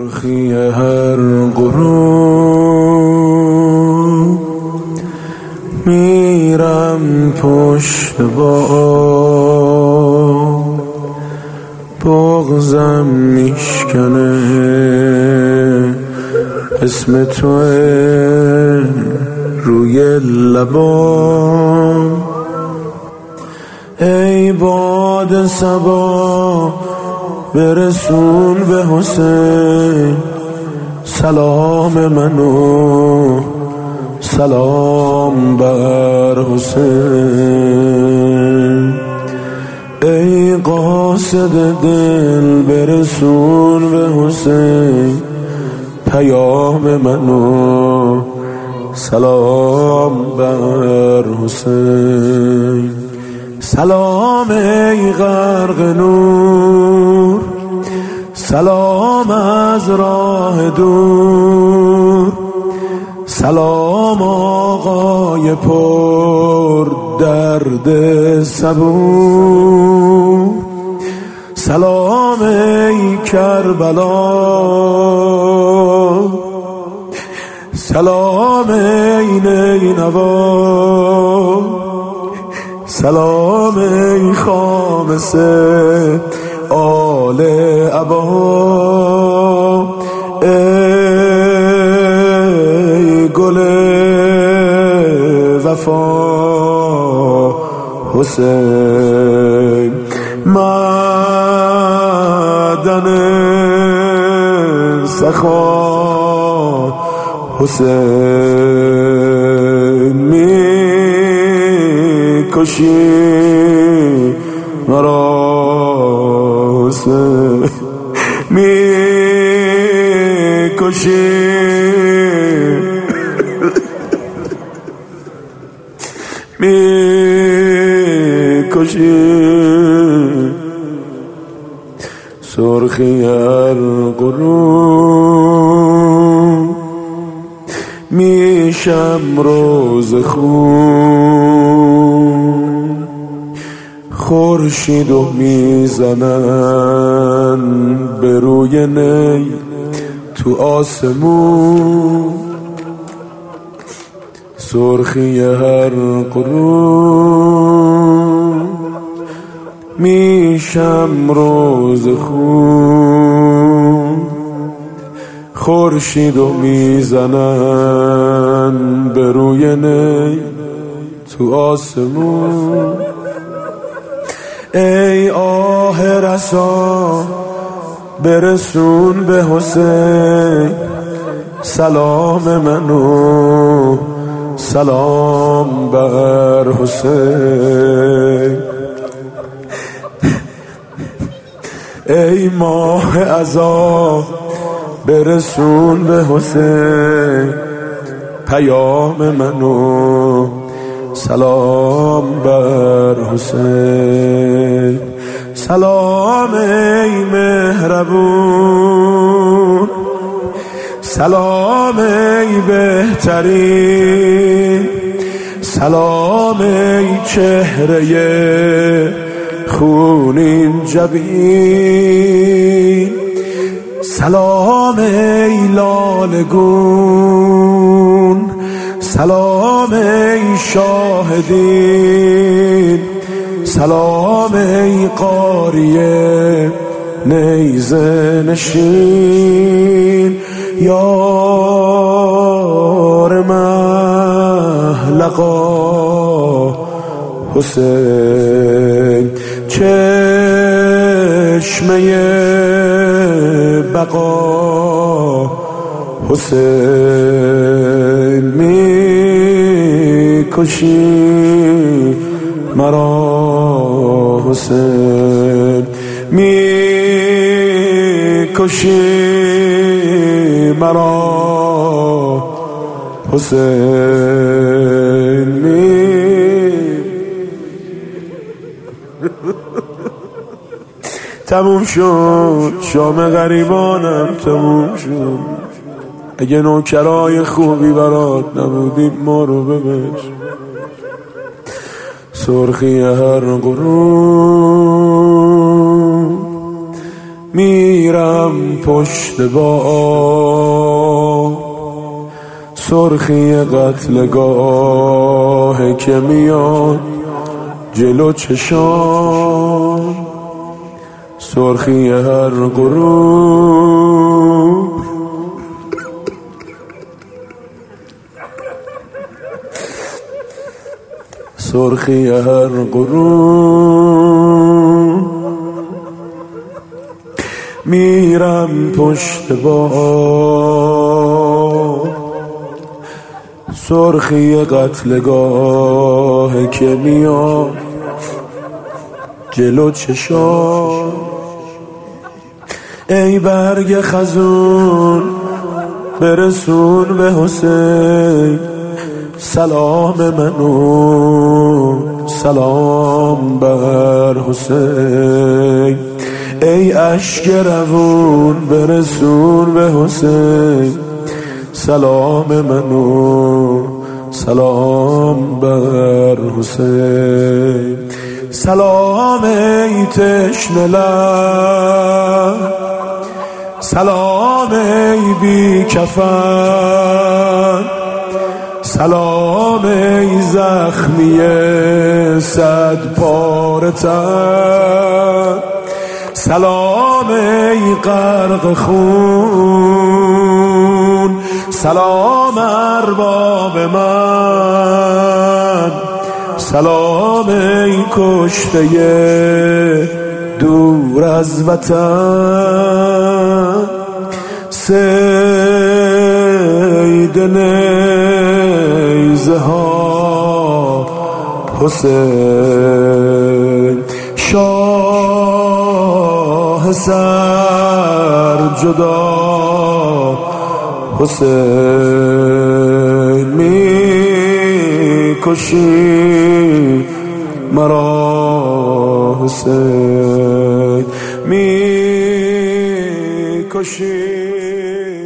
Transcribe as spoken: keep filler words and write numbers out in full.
سرخی هر غروب میرم پشت بام، بغضم میشکنه اسم توه روی لبام. ای باد صبا برسون به حسین سلام منو، سلام بر حسین. ای قاصد دل برسون به حسین پیام منو، سلام بر حسین. سلام ای غرق نور، سلام از راه دور، سلام آقای پر درد صبور. سلام ای کربلا، سلام ای نینوا، سلام ای خامسه آل عبا. ای گل وفا حسین، معدن سخا حسین. می کشی مرا حسین، می کشی می کشی. سرخی هر غروب میشم روز خون، خورشید و میزنن به روی نی تو آسمون. سرخی هر غروب میشم روز خون، خورشید و میزنن به روی نی تو آسمون. ای آه رسا برسون به حسین سلام منو، سلام بر حسین. ای ماه عزا برسون به حسین پیام منو، سلام بر حسین. سلام ای مهربون، سلام ای بهترین، سلام ای چهره خونین جبین. سلام ای لالگون، سلام ای شاهدین، سلام ای قاریه نیزه نشین. یار محلقا حسین، چشمه بقا حسین. می کشی مرا حسین، می کشی مرا حسین. می تموم شد شام غریبانم، تموم شد. اگه نوکرای خوبی برات نبودیم ما رو ببش. سرخی هر غروب میرم پشت با سرخی قتلگاه که میاد جلو چشام، سرخی هر غروب سرخی هر غروب میرم پشت با سرخی قتلگاه که میاد جلو چشام. ای برگ خزون برسون به حسین سلام منو، سلام بر حسین. ای اشک روون برسون به حسین سلام منو، سلام بر حسین. سلام ای تشنه لب، سلام ای بی کفن، سلام ای زخمی صد پاره تن، سلام ای غرق خون، سلام ارباب من، سلام ای کشته دور از وطن. صید نیزه ها حسین، شاه سر جدا حسین. می کشی مرا حسین، می کشی